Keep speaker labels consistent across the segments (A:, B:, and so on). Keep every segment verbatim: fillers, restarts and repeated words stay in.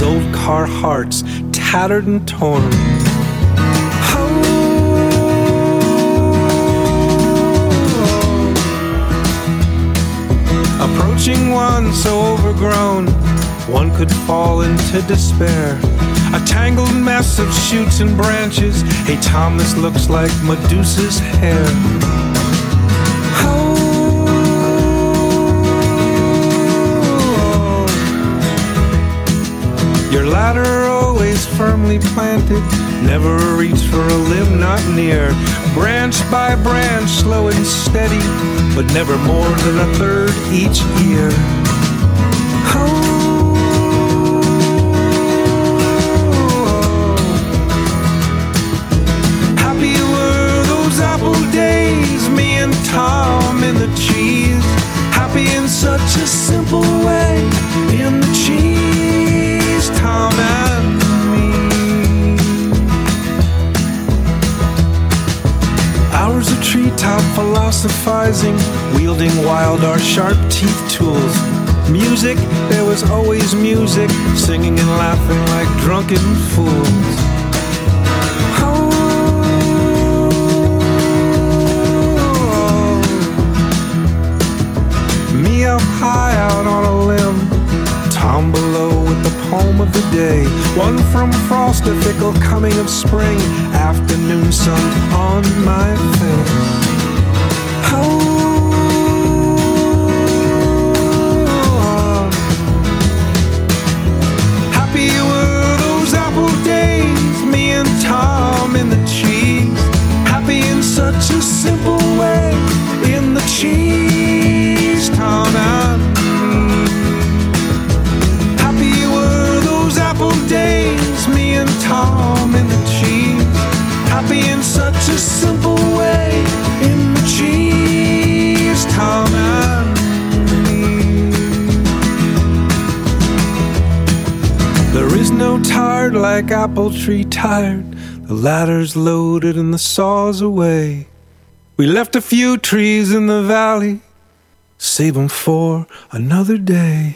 A: these old car hearts, tattered and torn. Approaching one so overgrown, one could fall into despair. A tangled mess of shoots and branches. Hey Tom, this looks like Medusa's hair. Oh. Your ladder always firmly planted, never a reach for a limb not near. Branch by branch, slow and steady, but never more than a third each year. Oh. Happy were those apple days, me and Tom in the cheese. Happy in such a simple way, in the cheese, Tom and me. Hours of treetop philosophizing, wielding wild our sharp-teeth tools. Music, there was always music, singing and laughing like drunken fools. Oh. Me up high out on a limb, Tom below with the poem of the day. One from frost, a fickle coming of spring, afternoon sun on my face. Oh. Happy were those apple days, me and Tom in the cheese. Happy in such a simple way, in the cheese, Tom and days, me and Tom in the cheese. Happy in such a simple way, in the cheese, Tom and me. There is no tired like apple tree tired. The ladder's loaded and the saw's away. We left a few trees in the valley, save them for another day.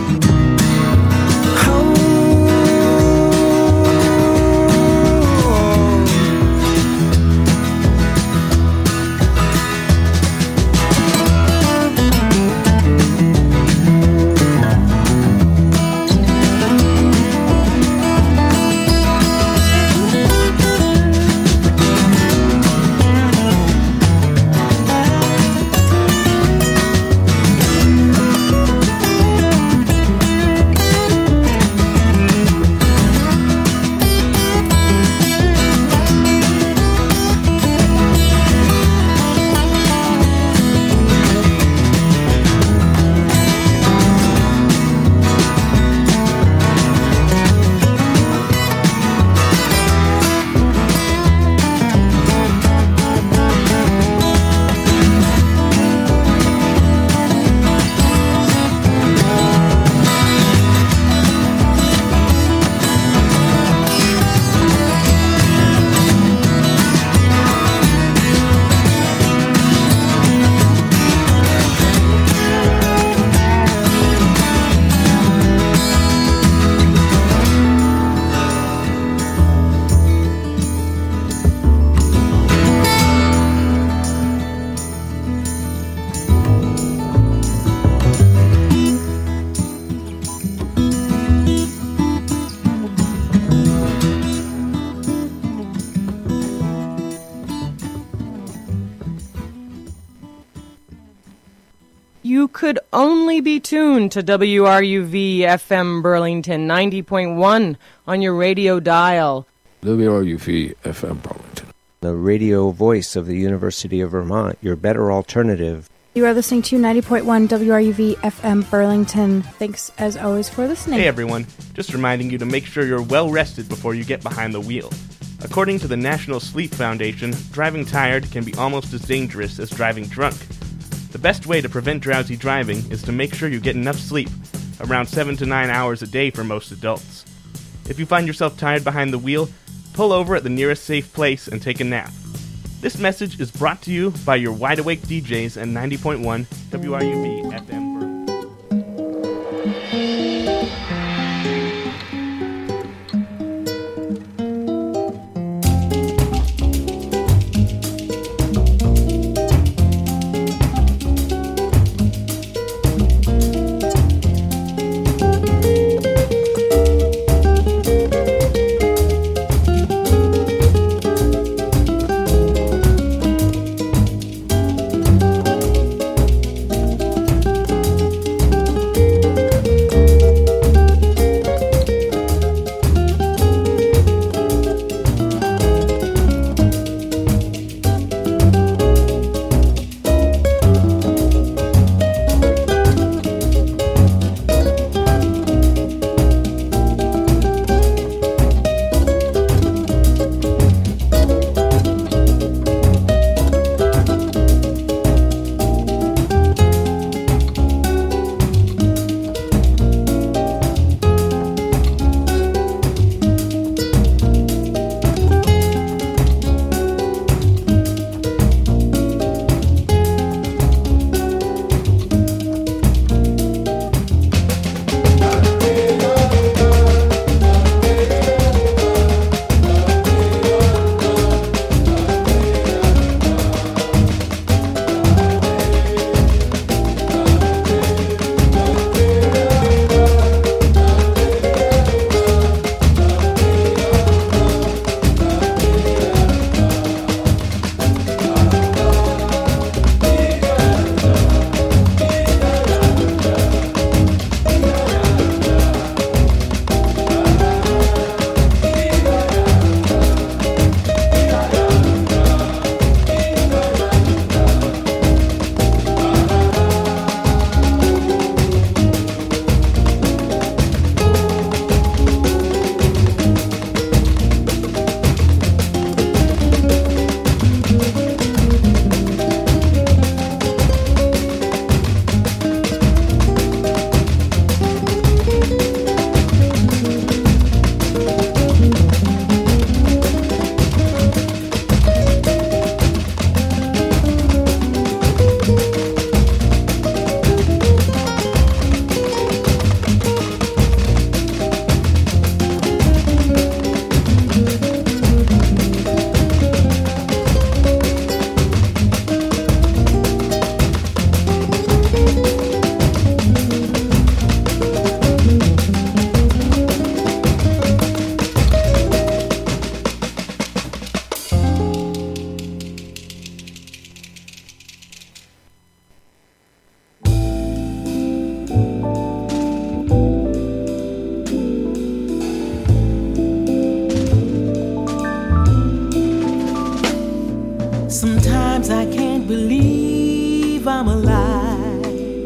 B: You could only be tuned to W R U V F M Burlington ninety point one on your radio dial.
C: W R U V F M Burlington,
D: the radio voice of the University of Vermont, your better alternative.
E: You are listening to ninety point one W R U V F M Burlington. Thanks, as always, for listening.
F: Hey, everyone. Just reminding you to make sure you're well rested before you get behind the wheel. According to the National Sleep Foundation, driving tired can be almost as dangerous as driving drunk. The best way to prevent drowsy driving is to make sure you get enough sleep, around seven to nine hours a day for most adults. If you find yourself tired behind the wheel, pull over at the nearest safe place and take a nap. This message is brought to you by your Wide Awake D Js at ninety point one W R U V F M.
G: believe I'm alive.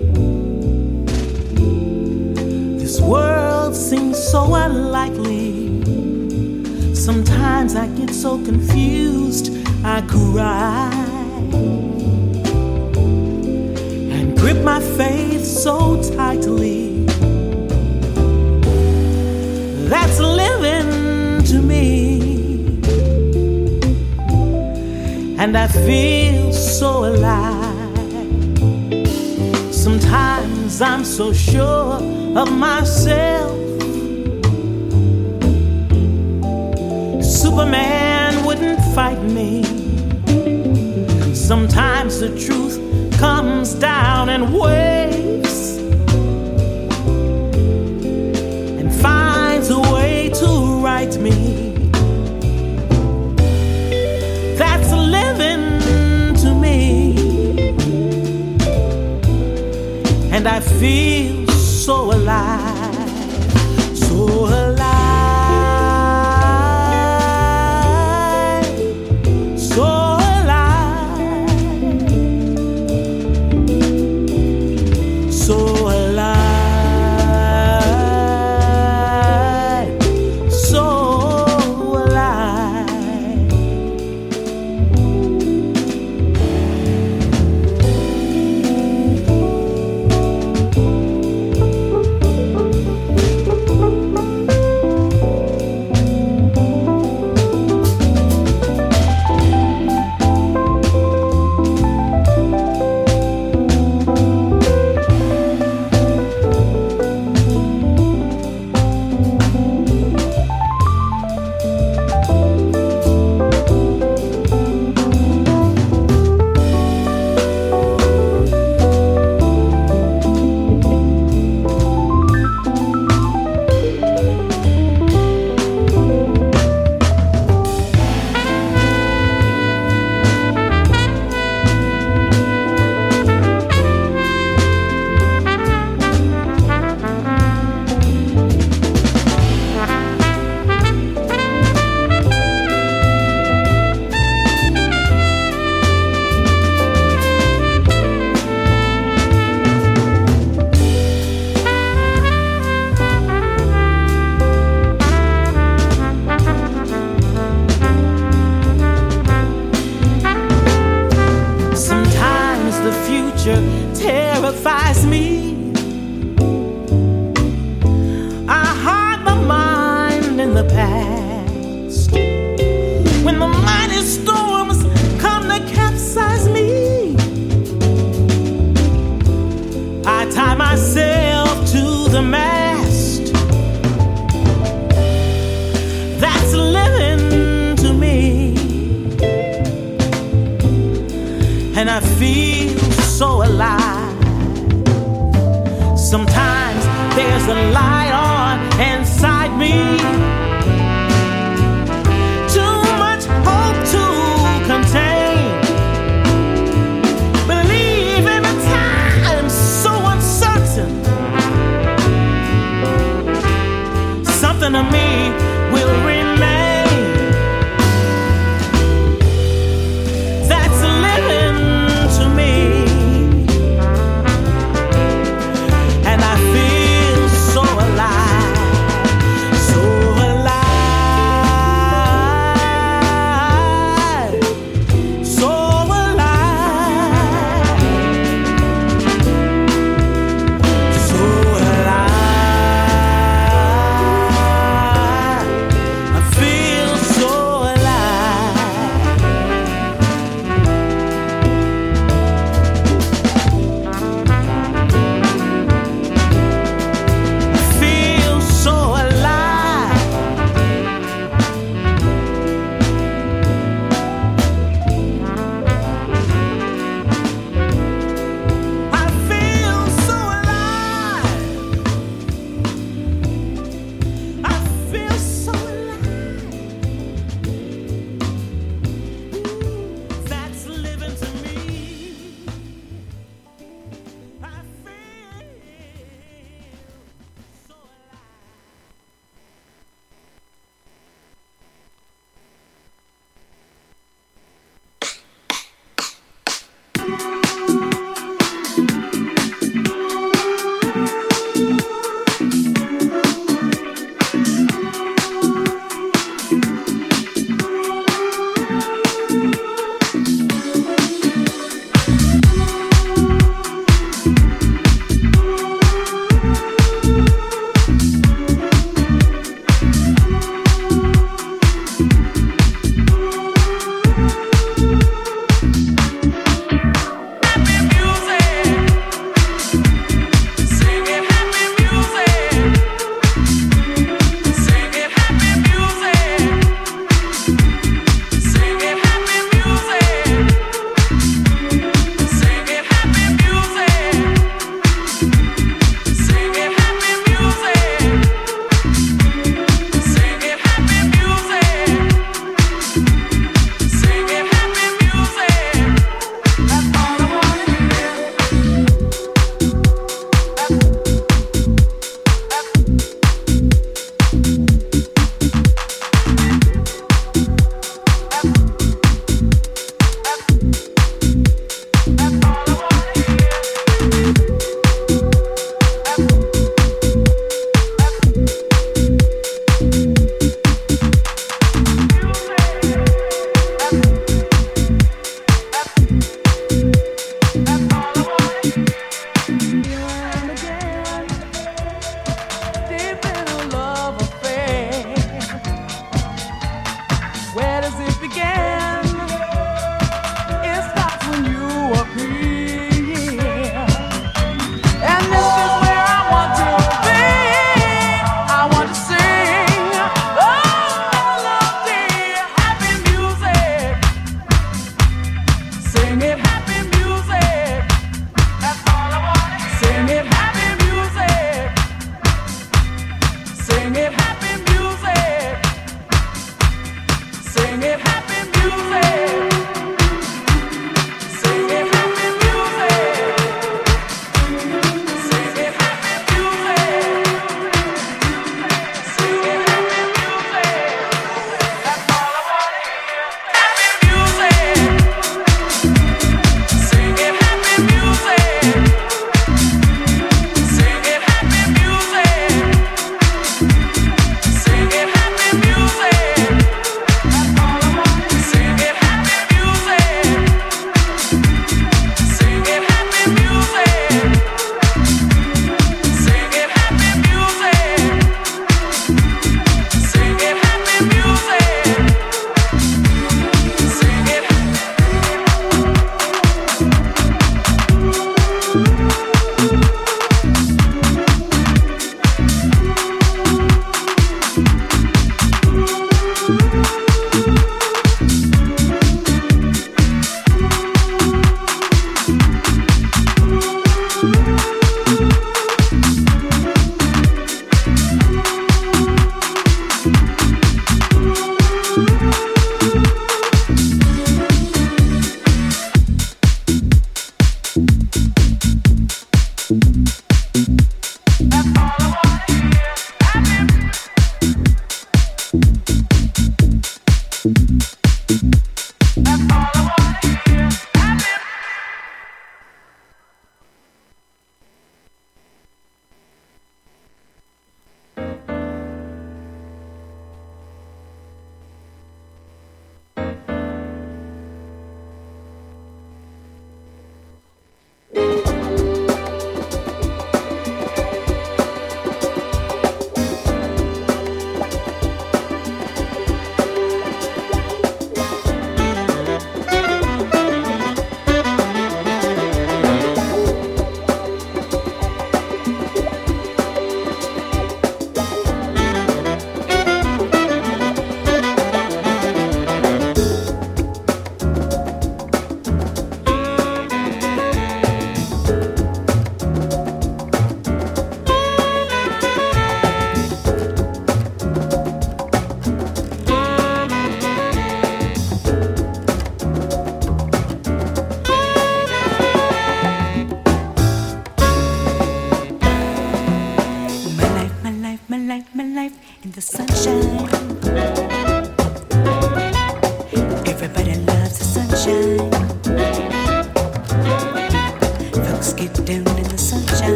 G: This world seems so unlikely. Sometimes I get so confused I cry and grip my faith so tightly. That's living to me, and I feel so alive. Sometimes I'm so sure of myself. Superman wouldn't fight me. Sometimes the truth comes down in waves and finds a way to right me. That's living to me, and I feel so alive, so alive. Terrifies me. I hide my mind in the past. When the mighty storms come to capsize me, I tie myself to the mast. That's living to me, and I feel so alive. Sometimes there's a light on inside me. Too much hope to contain. Believe in a time so uncertain. Something of me will remain. That's living to me. I feel